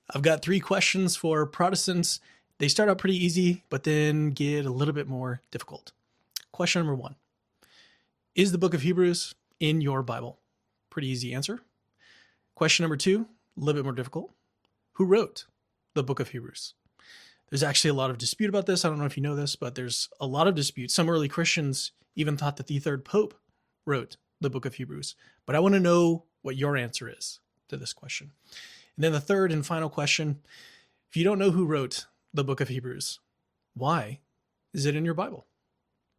I've got 3 questions for Protestants. They start out pretty easy, but then get a little bit more difficult. Question number 1. Is the book of Hebrews in your Bible? Pretty easy answer. Question number 2, a little bit more difficult. Who wrote the book of Hebrews? There's actually a lot of dispute about this. I don't know if you know this, but there's a lot of dispute. Some early Christians even thought that the third pope wrote the book of Hebrews. But I want to know what your answer is to this question. And then the third and final question, if you don't know who wrote the book of Hebrews, why is it in your Bible?